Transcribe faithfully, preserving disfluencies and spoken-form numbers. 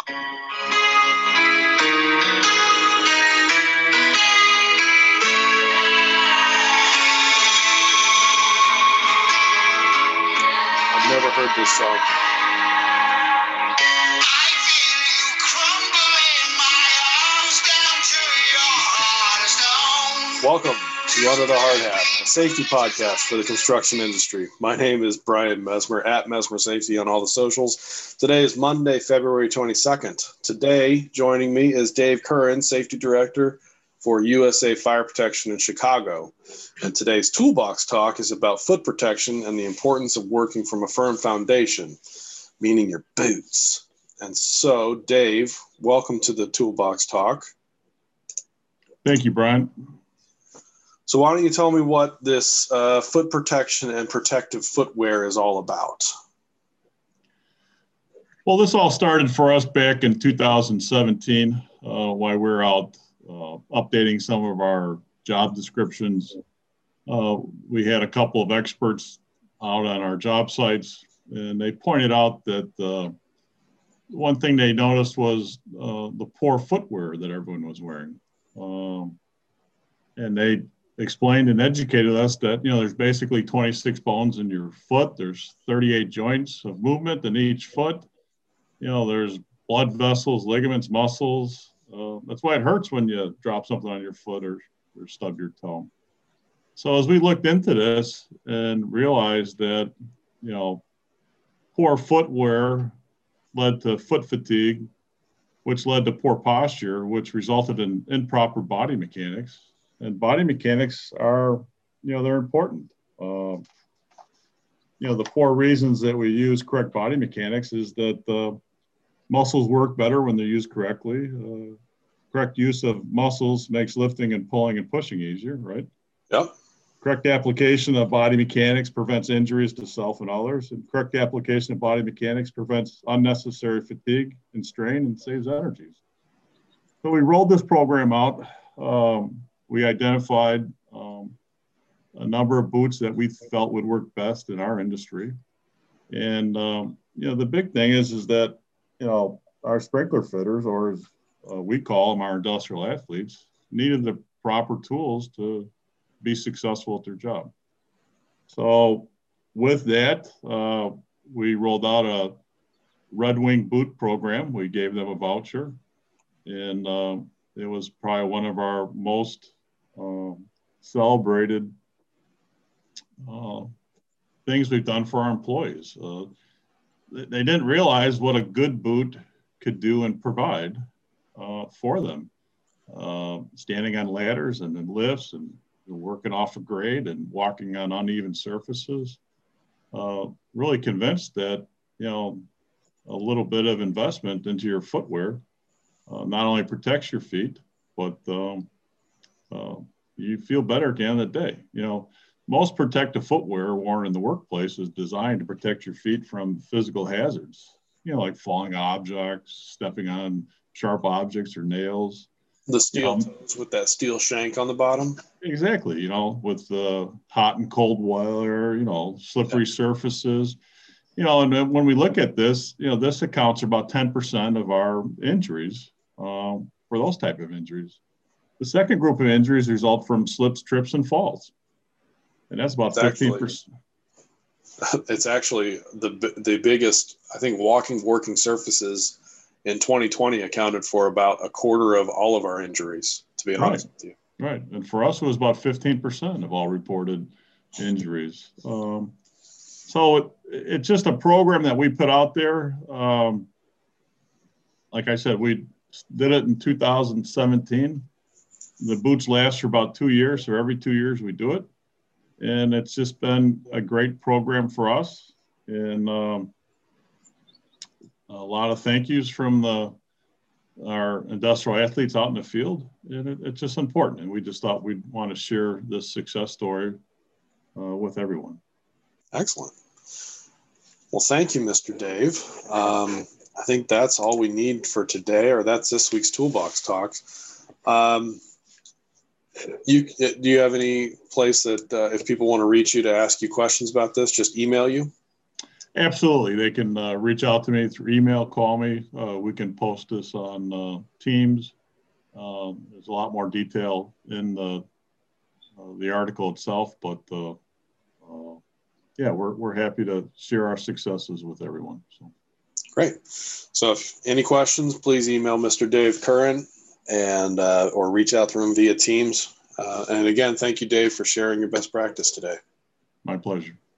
I've never heard this song. Welcome to Under the Hard Hat, a safety podcast for the construction industry. My name is Brian Mesmer, at Mesmer Safety on all the socials. Today is Monday, February twenty-second. Today, joining me is Dave Curran, Safety Director for U S A Fire Protection in Chicago. And today's Toolbox Talk is about foot protection and the importance of working from a firm foundation, meaning your boots. And so, Dave, welcome to the Toolbox Talk. Thank you, Brian. So why don't you tell me what this uh, foot protection and protective footwear is all about? Well, this all started for us back in two thousand seventeen uh, while we were out uh, updating some of our job descriptions. Uh, we had a couple of experts out on our job sites, and they pointed out that uh, one thing they noticed was uh, the poor footwear that everyone was wearing. Um, and they explained and educated us that, you know, there's basically twenty-six bones in your foot. There's thirty-eight joints of movement in each foot. You know, there's blood vessels, ligaments, muscles. Uh, that's why it hurts when you drop something on your foot or, or stub your toe. So as we looked into this and realized that, you know, poor footwear led to foot fatigue, which led to poor posture, which resulted in improper body mechanics. And body mechanics are, you know, they're important. Uh, you know, the four reasons that we use correct body mechanics is that the muscles work better when they're used correctly. Uh, correct use of muscles makes lifting and pulling and pushing easier, right? Yep. Correct application of body mechanics prevents injuries to self and others. And correct application of body mechanics prevents unnecessary fatigue and strain and saves energies. So we rolled this program out. Um, We identified um, a number of boots that we felt would work best in our industry. And, um, you know, the big thing is, is that, you know, our sprinkler fitters, or as uh, we call them, our industrial athletes, needed the proper tools to be successful at their job. So with that, uh, we rolled out a Red Wing boot program. We gave them a voucher, and uh, it was probably one of our most Um, celebrated uh, things we've done for our employees. Uh, they, they didn't realize what a good boot could do and provide uh, for them. Uh, standing on ladders and in lifts and working off a grade and walking on uneven surfaces. Uh, really convinced that, you know, a little bit of investment into your footwear uh, not only protects your feet, but um, Uh, you feel better at the end of the day. You know, most protective footwear worn in the workplace is designed to protect your feet from physical hazards, you know, like falling objects, stepping on sharp objects or nails. The steel Um, toes with that steel shank on the bottom. Exactly. You know, with the hot and cold weather, you know, slippery yeah. surfaces, you know, and when we look at this, you know, this accounts for about ten percent of our injuries um, for those type of injuries. The second group of injuries result from slips, trips, and falls. And that's about it's fifteen percent. Actually, it's actually the the biggest, I think, walking, working surfaces in twenty twenty accounted for about a quarter of all of our injuries, to be honest right. with you. Right. And for us, it was about fifteen percent of all reported injuries. Um, so it, it's just a program that we put out there. Um, like I said, we did it in two thousand seventeen. The boots last for about two years, so every two years we do it. And it's just been a great program for us. And um, a lot of thank yous from the, our industrial athletes out in the field. And it, it's just important. And we just thought we'd want to share this success story uh, with everyone. Excellent. Well, thank you, Mister Dave. Um, I think that's all we need for today, or that's this week's Toolbox Talk. Um, You, do you have any place that uh, if people want to reach you to ask you questions about this, just email you? Absolutely. They can uh, reach out to me through email, call me. Uh, we can post this on uh, Teams. Um, there's a lot more detail in the uh, the article itself, but uh, uh, yeah, we're we're happy to share our successes with everyone. So great. So if any questions, please email Mister Dave Curran and uh, or reach out to him via Teams. Uh, and again, thank you, Dave, for sharing your best practice today. My pleasure.